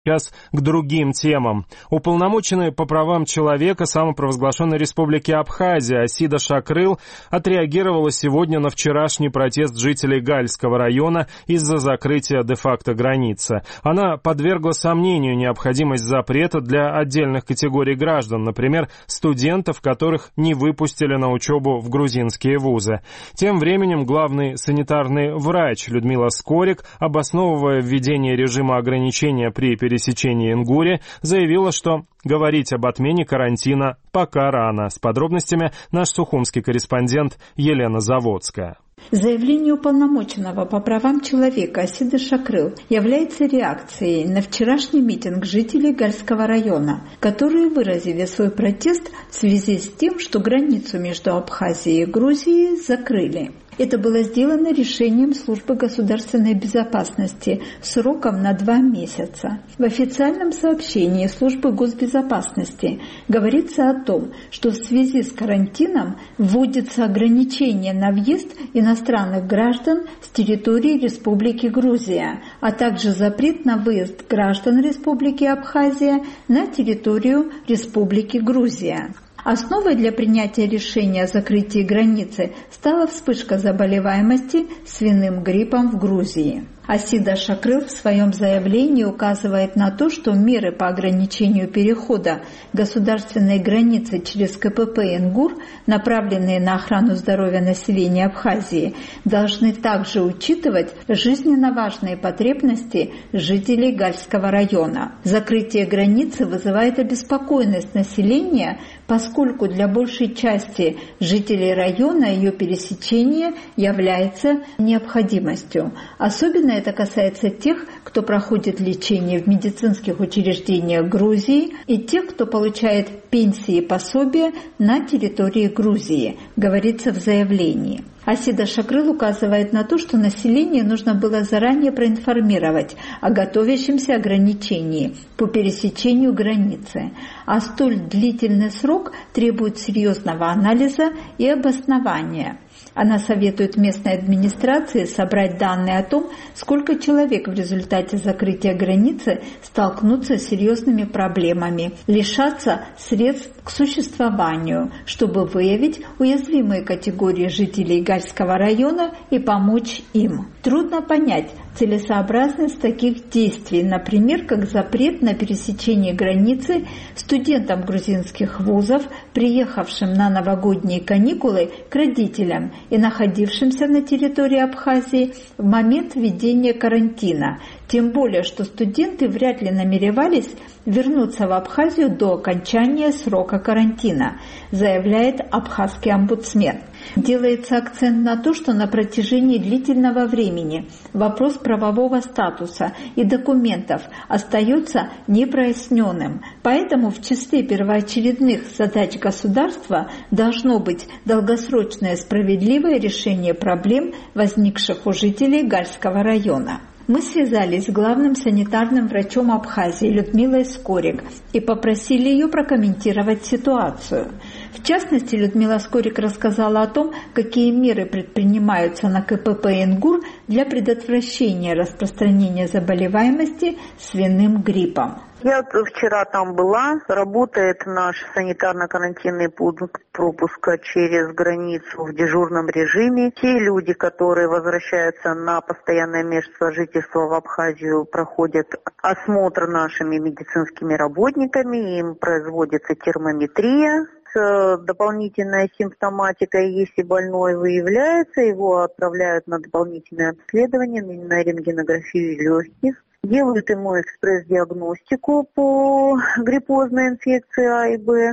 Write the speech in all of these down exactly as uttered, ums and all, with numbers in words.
Сейчас к другим темам. Уполномоченный по правам человека самопровозглашенной республики Абхазия Асида Шакрыл отреагировала сегодня на вчерашний протест жителей Гальского района из-за закрытия де-факто границы. Она подвергла сомнению необходимость запрета для отдельных категорий граждан, например, студентов, которых не выпустили на учебу в грузинские вузы. Тем временем главный санитарный врач Людмила Скорик, обосновывая введение режима ограничения при пересечении Ингури, заявила, что говорить об отмене карантина пока рано. С подробностями наш сухумский корреспондент Елена Заводская. Заявление уполномоченного по правам человека Асиды Шакрыл является реакцией на вчерашний митинг жителей Гальского района, которые выразили свой протест в связи с тем, что границу между Абхазией и Грузией закрыли. Это было сделано решением Службы государственной безопасности сроком на два месяца. В официальном сообщении Службы госбезопасности говорится о том, что в связи с карантином вводится ограничение на въезд иностранных граждан с территории Республики Грузия, а также запрет на выезд граждан Республики Абхазия на территорию Республики Грузия. Основой для принятия решения о закрытии границы стала вспышка заболеваемости свиным гриппом в Грузии. Асида Шакрыл в своем заявлении указывает на то, что меры по ограничению перехода государственной границы через ка пэ пэ Ингур, направленные на охрану здоровья населения Абхазии, должны также учитывать жизненно важные потребности жителей Гальского района. Закрытие границы вызывает обеспокоенность населения, поскольку для большей части жителей района ее пересечение является необходимостью. Особенно это касается тех, кто проходит лечение в медицинских учреждениях Грузии, и тех, кто получает пенсии и пособия на территории Грузии, говорится в заявлении. Асида Шакрыл указывает на то, что население нужно было заранее проинформировать о готовящемся ограничении по пересечению границы, а столь длительный срок требует серьезного анализа и обоснования. Она советует местной администрации собрать данные о том, сколько человек в результате закрытия границы столкнутся с серьезными проблемами, лишатся средств к существованию, чтобы выявить уязвимые категории жителей Гальского района и помочь им. Трудно понять целесообразность таких действий, например, как запрет на пересечение границы студентам грузинских вузов, приехавшим на новогодние каникулы к родителям и находившимся на территории Абхазии в момент введения карантина. Тем более, что студенты вряд ли намеревались вернуться в Абхазию до окончания срока карантина, заявляет абхазский омбудсмен. Делается акцент на то, что на протяжении длительного времени вопрос правового статуса и документов остается непроясненным. Поэтому в числе первоочередных задач государства должно быть долгосрочное справедливое решение проблем, возникших у жителей Гальского района. Мы связались с главным санитарным врачом Абхазии Людмилой Скорик и попросили ее прокомментировать ситуацию. В частности, Людмила Скорик рассказала о том, какие меры предпринимаются на ка пэ пэ Ингур для предотвращения распространения заболеваемости свиным гриппом. Я вчера там была, работает наш санитарно-карантинный пункт пропуска через границу в дежурном режиме. Те люди, которые возвращаются на постоянное место жительства в Абхазию, проходят осмотр нашими медицинскими работниками, им производится термометрия. Дополнительная симптоматика, если больной выявляется, его отправляют на дополнительное обследование, на рентгенографию легких. Делают ему экспресс-диагностику по гриппозной инфекции А и Б.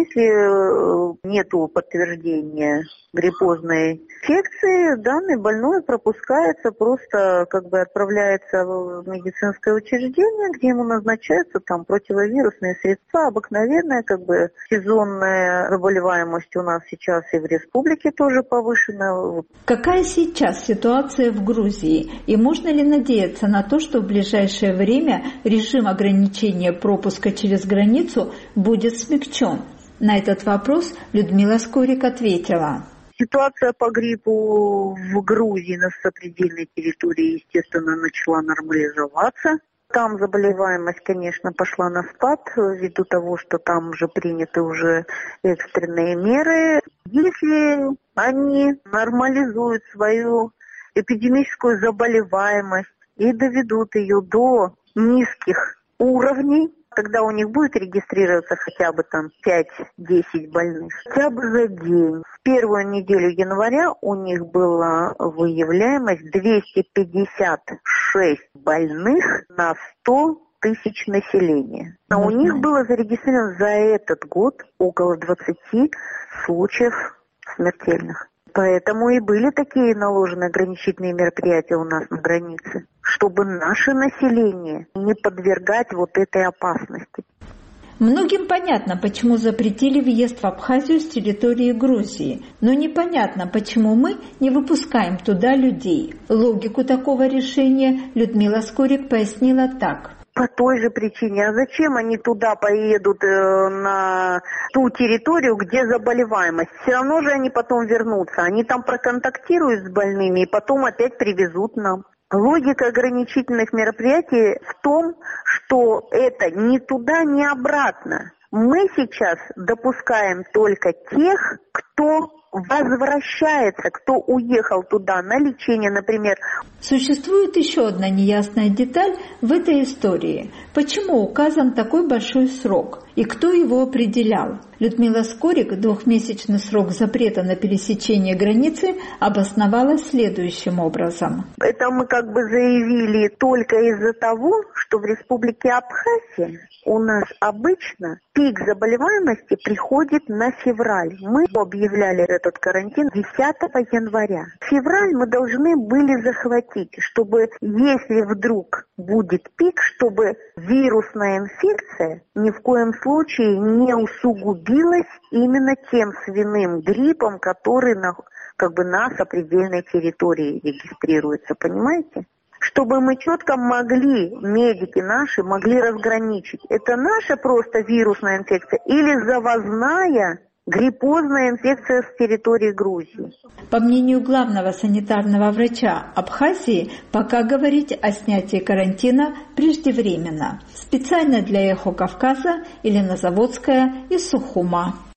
Если нету подтверждения гриппозной инфекции, данный больной пропускается, просто как бы отправляется в медицинское учреждение, где ему назначаются там противовирусные средства. Обыкновенная как бы сезонная заболеваемость у нас сейчас и в республике тоже повышена. Какая сейчас ситуация в Грузии? И можно ли надеяться на то, что в ближайшее В ближайшее время режим ограничения пропуска через границу будет смягчен? На этот вопрос Людмила Скорик ответила. Ситуация по гриппу в Грузии на сопредельной территории, естественно, начала нормализоваться. Там заболеваемость, конечно, пошла на спад, ввиду того, что там уже приняты уже экстренные меры. Если они нормализуют свою эпидемическую заболеваемость и доведут ее до низких уровней, когда у них будет регистрироваться хотя бы там пять-десять больных, хотя бы за день. В первую неделю января у них была выявляемость двести пятьдесят шесть больных на сто тысяч населения. А у них было зарегистрировано за этот год около двадцати случаев смертельных. Поэтому и были такие наложены ограничительные мероприятия у нас на границе, чтобы наше население не подвергать вот этой опасности. Многим понятно, почему запретили въезд в Абхазию с территории Грузии, но непонятно, почему мы не выпускаем туда людей. Логику такого решения Людмила Скорик пояснила так. По той же причине. А зачем они туда поедут, э, на ту территорию, где заболеваемость? Все равно же они потом вернутся. Они там проконтактируют с больными и потом опять привезут нам. Логика ограничительных мероприятий в том, что это ни туда, ни обратно. Мы сейчас допускаем только тех, кто возвращается, кто уехал туда на лечение, например. Существует еще одна неясная деталь в этой истории. Почему указан такой большой срок? И кто его определял? Людмила Скорик двухмесячный срок запрета на пересечение границы обосновала следующим образом. Это мы как бы заявили только из-за того, что в Республике Абхазия у нас обычно пик заболеваемости приходит на февраль. Мы объявляли этот карантин десятого января. Февраль мы должны были захватить, чтобы, если вдруг будет пик, чтобы вирусная инфекция ни в коем случае не усугубилась именно тем свиным гриппом, который на, как бы на сопредельной территории регистрируется, понимаете? Чтобы мы четко могли, медики наши, могли разграничить, это наша просто вирусная инфекция или завозная гриппозная инфекция с территории Грузии. По мнению главного санитарного врача Абхазии, пока говорить о снятии карантина преждевременно. Специально для «Эхо Кавказа» Елена Заводская из Сухума.